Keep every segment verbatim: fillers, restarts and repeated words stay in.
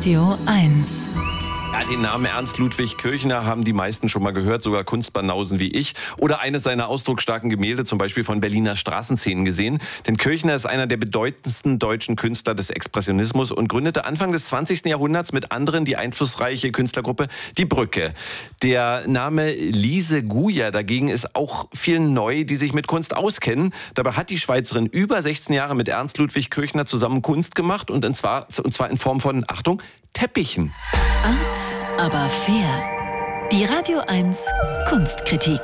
Radio eins. Ja, den Namen Ernst Ludwig Kirchner haben die meisten schon mal gehört, sogar Kunstbanausen wie ich. Oder eines seiner ausdrucksstarken Gemälde, zum Beispiel von Berliner Straßenszenen gesehen. Denn Kirchner ist einer der bedeutendsten deutschen Künstler des Expressionismus und gründete Anfang des zwanzigsten Jahrhunderts mit anderen die einflussreiche Künstlergruppe Die Brücke. Der Name Lise Goya dagegen ist auch vielen neu, die sich mit Kunst auskennen. Dabei hat die Schweizerin über sechzehn Jahre mit Ernst Ludwig Kirchner zusammen Kunst gemacht und, in zwar, und zwar in Form von, Achtung, Teppichen. Art, aber fair. Die Radio eins Kunstkritik.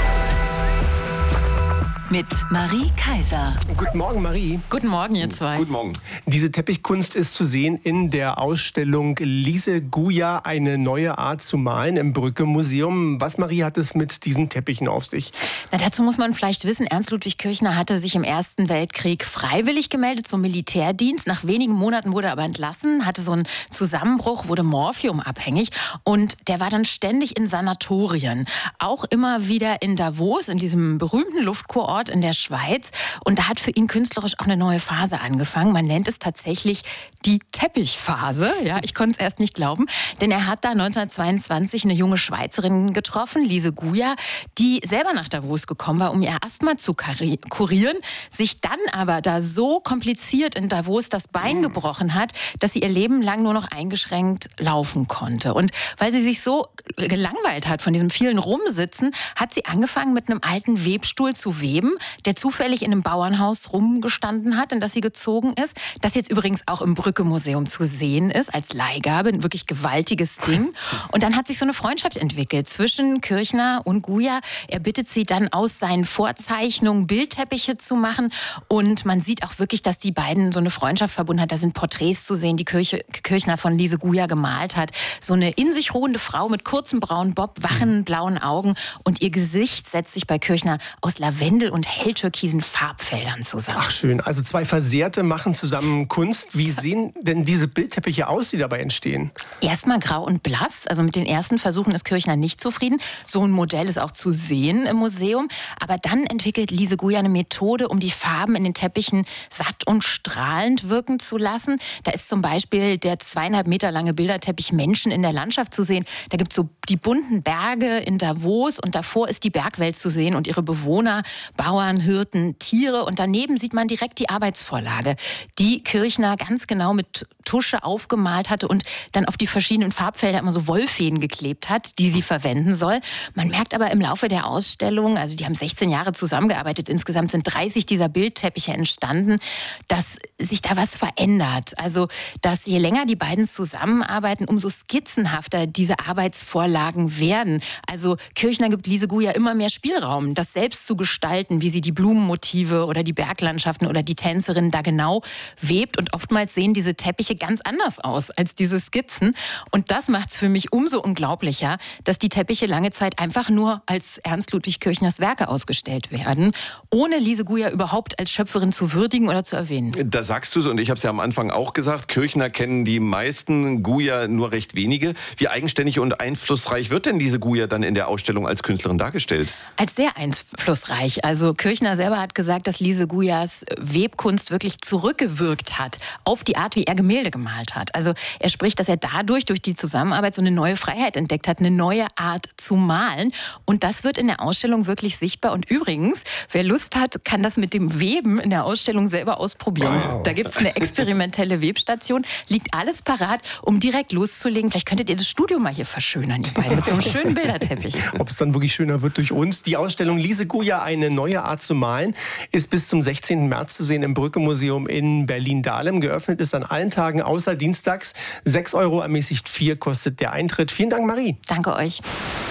Mit Marie Kaiser. Guten Morgen, Marie. Guten Morgen, ihr zwei. Guten Morgen. Diese Teppichkunst ist zu sehen in der Ausstellung Lise Goya, eine neue Art zu malen im Brücke-Museum. Was, Marie, hat es mit diesen Teppichen auf sich? Na, dazu muss man vielleicht wissen, Ernst Ludwig Kirchner hatte sich im Ersten Weltkrieg freiwillig gemeldet zum Militärdienst. Nach wenigen Monaten wurde er aber entlassen, hatte so einen Zusammenbruch, wurde morphiumabhängig und der war dann ständig in Sanatorien. Auch immer wieder in Davos, in diesem berühmten Luftkurort in der Schweiz. Und da hat für ihn künstlerisch auch eine neue Phase angefangen. Man nennt es tatsächlich die Teppichphase. Ja, ich konnte es erst nicht glauben, denn er hat da neunzehnhundertzweiundzwanzig eine junge Schweizerin getroffen, Lise Goya, die selber nach Davos gekommen war, um ihr Asthma zu kurieren, sich dann aber da so kompliziert in Davos das Bein gebrochen hat, dass sie ihr Leben lang nur noch eingeschränkt laufen konnte. Und weil sie sich so gelangweilt hat von diesem vielen Rumsitzen, hat sie angefangen, mit einem alten Webstuhl zu weben, der zufällig in einem Bauernhaus rumgestanden hat, in das sie gezogen ist. Das jetzt übrigens auch im Brücke-Museum zu sehen ist, als Leihgabe. Ein wirklich gewaltiges Ding. Und dann hat sich so eine Freundschaft entwickelt zwischen Kirchner und Goya. Er bittet sie dann aus seinen Vorzeichnungen Bildteppiche zu machen. Und man sieht auch wirklich, dass die beiden so eine Freundschaft verbunden hat. Da sind Porträts zu sehen, die Kirche, Kirchner von Lise Goya gemalt hat. So eine in sich ruhende Frau mit kurzem braunen Bob, wachen blauen Augen. Und ihr Gesicht setzt sich bei Kirchner aus Lavendel und helltürkisen Farbfeldern zusammen. Ach schön, also zwei Versehrte machen zusammen Kunst. Wie sehen denn diese Bildteppiche aus, die dabei entstehen? Erstmal grau und blass. Also mit den ersten Versuchen ist Kirchner nicht zufrieden. So ein Modell ist auch zu sehen im Museum. Aber dann entwickelt Lise Goya eine Methode, um die Farben in den Teppichen satt und strahlend wirken zu lassen. Da ist zum Beispiel der zweieinhalb Meter lange Bilderteppich Menschen in der Landschaft zu sehen. Da gibt es so die bunten Berge in Davos und davor ist die Bergwelt zu sehen und ihre Bewohner, Bauern, Hirten, Tiere. Und daneben sieht man direkt die Arbeitsvorlage, die Kirchner ganz genau mit Tusche aufgemalt hatte und dann auf die verschiedenen Farbfelder immer so Wollfäden geklebt hat, die sie verwenden soll. Man merkt aber im Laufe der Ausstellung, also die haben sechzehn Jahre zusammengearbeitet, insgesamt sind dreißig dieser Bildteppiche entstanden, dass sich da was verändert. Also, dass je länger die beiden zusammenarbeiten, umso skizzenhafter diese Arbeitsvorlagen werden. Also Kirchner gibt Lise Goya immer mehr Spielraum, das selbst zu gestalten, wie sie die Blumenmotive oder die Berglandschaften oder die Tänzerinnen da genau webt. Und oftmals sehen diese Teppiche ganz anders aus als diese Skizzen. Und das macht es für mich umso unglaublicher, dass die Teppiche lange Zeit einfach nur als Ernst Ludwig Kirchners Werke ausgestellt werden, ohne Lise Goya überhaupt als Schöpferin zu würdigen oder zu erwähnen. Da sagst du es, und ich habe es ja am Anfang auch gesagt, Kirchner kennen die meisten, Goya nur recht wenige. Wie eigenständig und einflussreich wird denn Lise Goya dann in der Ausstellung als Künstlerin dargestellt? Als sehr einflussreich. Also Kirchner selber hat gesagt, dass Lise Goyas Webkunst wirklich zurückgewirkt hat auf die Art, wie er Gemälde gemalt hat. Also er spricht, dass er dadurch, durch die Zusammenarbeit, so eine neue Freiheit entdeckt hat, eine neue Art zu malen. Und das wird in der Ausstellung wirklich sichtbar. Und übrigens, wer Lust hat, kann das mit dem Weben in der Ausstellung selber ausprobieren. Wow. Da gibt es eine experimentelle Webstation. Liegt alles parat, um direkt loszulegen. Vielleicht könntet ihr das Studio mal hier verschönern, ihr beiden, mit so einem schönen Bilderteppich. Ob es dann wirklich schöner wird durch uns. Die Ausstellung Lise Goya, eine neue Art zu malen, ist bis zum sechzehnten März zu sehen im Brücke-Museum in Berlin-Dahlem. Geöffnet ist an allen Tagen außer dienstags. sechs Euro, ermäßigt vier kostet der Eintritt. Vielen Dank, Marie. Danke euch.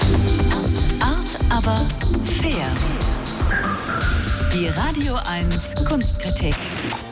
Art, aber fair. Die Radio eins Kunstkritik.